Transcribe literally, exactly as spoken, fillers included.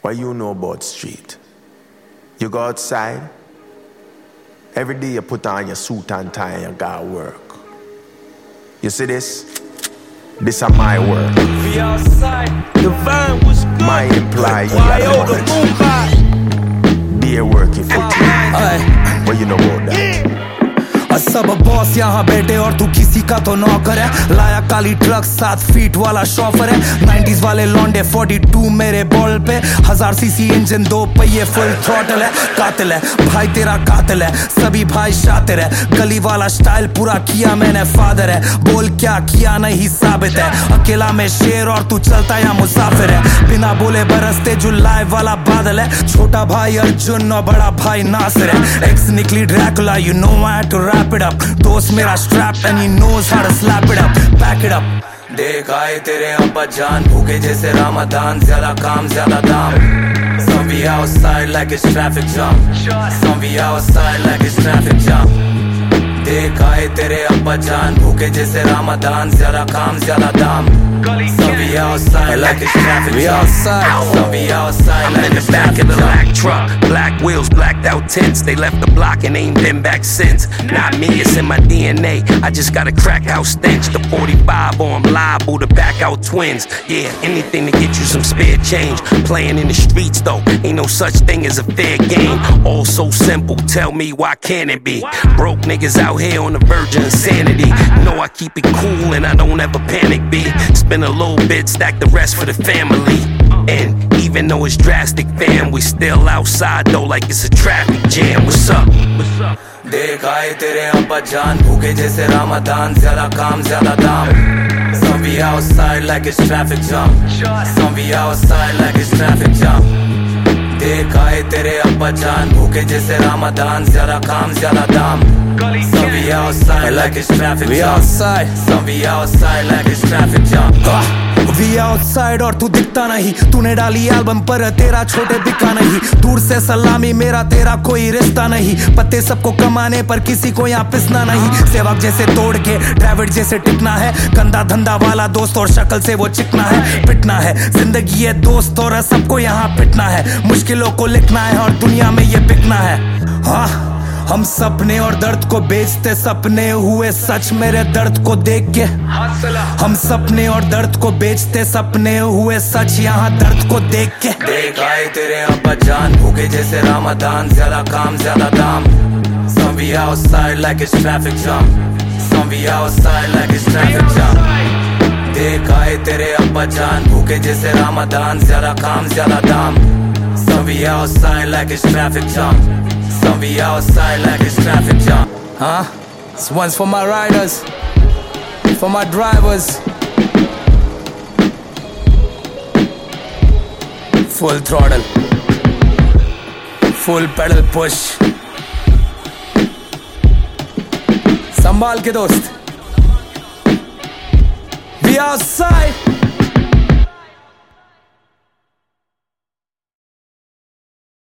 What you know about street? You go outside, every day you put on your suit and tie and you go work. You see this? This is my work. We outside, the van was good. My employee at the moment. Be a working for you. What you know about that? सब boss यहाँ बैठे और तू किसी का तो नौकर है. लाया काली ट्रक सात फीट वाला शॉफर है. नाइंटीज़ वाले लॉन्डे फोर्टी टू मेरे बॉल पे. हजार सीसी इंजन दो पहिए फुल थ्रॉटल है. कातिल है भाई तेरा कातिल है. सभी भाई शातिर है. गली वाला स्टाइल पूरा किया मैंने फादर है. बोल क्या किया नहीं साबित है. अकेला में शेर और तू चलता या मुसाफिर है. बिना बोले बरसते जुलाई वाला बादल है. छोटा भाई अर्जुन और बड़ा भाई नासिर है. एक्स निकली Dracula you know I had to wrap it up. दोस्त मेरा strap and he knows how to slap it up. Back it up. देख आए तेरे अब्बा जान भूखे जैसे रामदान. ज्यादा काम ज्यादा दाम. Some be outside like it's traffic jam. Some be outside like it's traffic jam. देख आए तेरे अब्बा जान भूखे जैसे रामदान. ज्यादा काम ज्यादा दाम. Some be outside like it's traffic jam. Some be outside like it's back of the black truck, black wheels, blacked out tints. They left the block and ain't been back since. Not me, it's in my D N A. I just got a crack house stench. The forty-five on liable to back out twins. Yeah, anything to get you some spare change. Playing in the streets though, ain't no such thing as a fair game. All so simple, tell me why can't it be? Broke niggas out here on the verge of insanity. Know I keep it cool and I don't ever panic B. Spend a little bit, stack the rest for the family. And even though it's drastic, fam, we still outside though like it's a traffic jam. What's up? What's up? देख आए तेरे अब्बा जान भूखे जैसे रामदान. ज्यादा काम ज्यादा दाम. Some be outside like it's traffic jam. Some be outside like it's traffic jam. देख आए तेरे अब्बा जान भूखे जैसे रामदान. ज्यादा काम ज्यादा दाम. Some be outside like it's traffic jam. Some be outside like it's traffic jam. We outside और तू दिखता नहीं. तूने डाली एल्बम पर तेरा छोटे बिका नहीं. दूर से सलामी मेरा तेरा कोई रिश्ता नहीं. पत्ते सबको कमाने पर किसी को यहाँ पिसना नहीं. सेवक जैसे तोड़ के ड्राइवर जैसे टिकना है. गंदा धंधा वाला दोस्त और शक्ल से वो चिकना है. पिटना है जिंदगी है दोस्त और सबको यहाँ पिटना है. मुश्किलों को लिखना है और दुनिया में ये बिकना है. हाँ हम सपने और दर्द को बेचते. सपने हुए सच मेरे दर्द को देख के. हम सपने और दर्द को बेचते. सपने हुए सच यहाँ दर्द को देख के. देख आए तेरे अब्बा जान भूखे जैसे रामदान. ज्यादा काम ज्यादा दाम. Some be outside like it's traffic jam. Some be outside like it's traffic jam. देख आए तेरे अब्बा जान भूखे जैसे रामदान. ज्यादा काम ज्यादा दाम. Some be outside like it's traffic jam. Some be outside like it's traffic jam. Huh? This one's for my riders, for my drivers. Full throttle, full pedal push. संभाल के दोस्त. We outside.